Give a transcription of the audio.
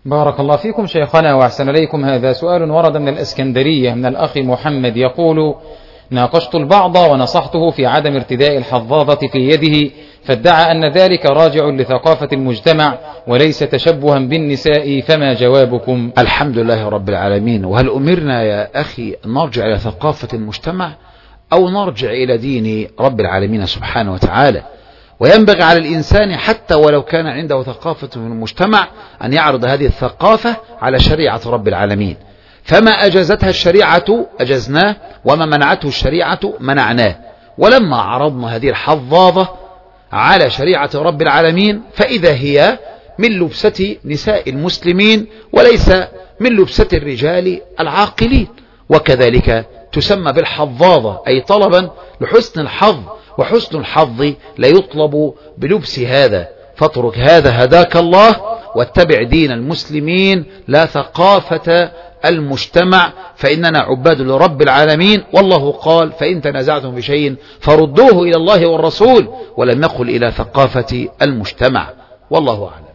بارك الله فيكم شيخنا وأحسن إليكم. هذا سؤال ورد من الإسكندرية من الأخ محمد يقول: ناقشت البعض ونصحته في عدم ارتداء الحظاظة في يده، فادعى أن ذلك راجع لثقافة المجتمع وليس تشبها بالنساء، فما جوابكم؟ الحمد لله رب العالمين. وهل أمرنا يا أخي نرجع إلى ثقافة المجتمع أو نرجع إلى دين رب العالمين سبحانه وتعالى؟ وينبغي على الإنسان حتى ولو كان عنده ثقافة في المجتمع أن يعرض هذه الثقافة على شريعة رب العالمين، فما أجازتها الشريعة أجزناه، وما منعته الشريعة منعناه. ولما عرضنا هذه الحظاظة على شريعة رب العالمين فإذا هي من لبسة نساء المسلمين وليس من لبسة الرجال العاقلين، وكذلك تسمى بالحظاظة أي طلبا لحسن الحظ، وحسن الحظ لا يطلب بلبس هذا. فاترك هذا هداك الله واتبع دين المسلمين لا ثقافة المجتمع، فإننا عباد لرب العالمين. والله قال: فإن تنازعتم بشيء فردوه إلى الله والرسول، ولم يقل إلى ثقافة المجتمع. والله أعلم.